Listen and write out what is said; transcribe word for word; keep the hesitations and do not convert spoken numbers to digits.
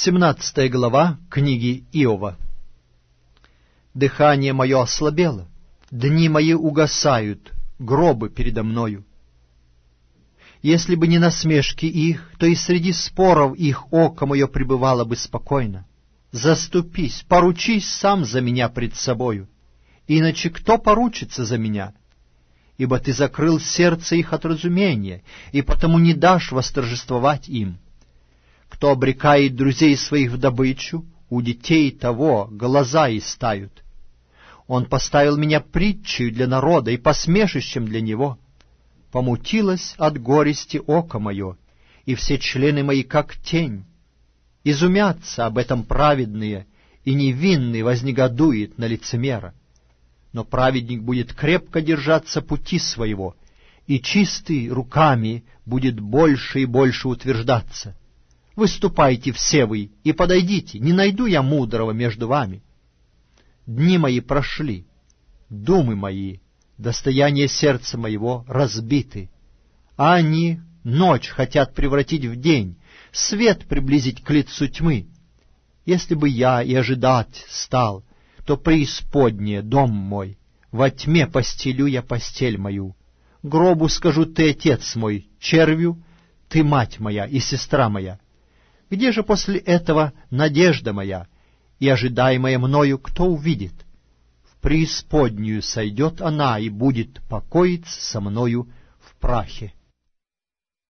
семнадцатая глава книги Иова. Дыхание мое ослабело, дни мои угасают, гробы передо мною. Если бы не насмешки их, то и среди споров их око мое пребывало бы спокойно. Заступись, поручись сам за меня пред собою, иначе кто поручится за меня? Ибо ты закрыл сердце их от разумения, и потому не дашь восторжествовать им. Кто обрекает друзей своих в добычу, у детей того глаза истают. Он поставил меня притчей для народа и посмешищем для него. Помутилось от горести око мое, и все члены мои как тень. Изумятся об этом праведные, и невинный вознегодует на лицемера. Но праведник будет крепко держаться пути своего, и чистый руками будет больше и больше утверждаться. Выступайте все вы и подойдите, не найду я мудрого между вами. Дни мои прошли, думы мои, достояние сердца моего разбиты, а они ночь хотят превратить в день, свет приблизить к лицу тьмы. Если бы я и ожидать стал, то преисподнее дом мой, во тьме постелю я постель мою. Гробу скажу: ты отец мой, червю, ты мать моя и сестра моя. Где же после этого надежда моя, и ожидаемая мною кто увидит? В преисподнюю сойдет она и будет покоиться со мною в прахе.